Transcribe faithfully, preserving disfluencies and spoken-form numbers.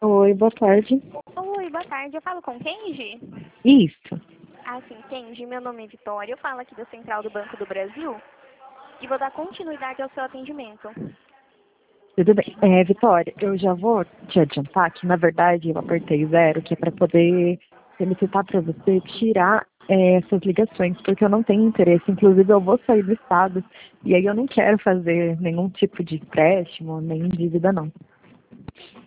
Oi, boa tarde. Oi, boa tarde. Eu falo com Kenji? Isso. Ah, sim, Kenji. Meu nome é Vitória. Eu falo aqui da Central do Banco do Brasil e vou dar continuidade ao seu atendimento. Tudo bem. É, Vitória, eu já vou te adiantar que, na verdade, eu apertei zero, que é para poder solicitar para você tirar é, essas ligações, porque eu não tenho interesse. Inclusive, eu vou sair do estado e aí eu não quero fazer nenhum tipo de empréstimo, nem dívida, não.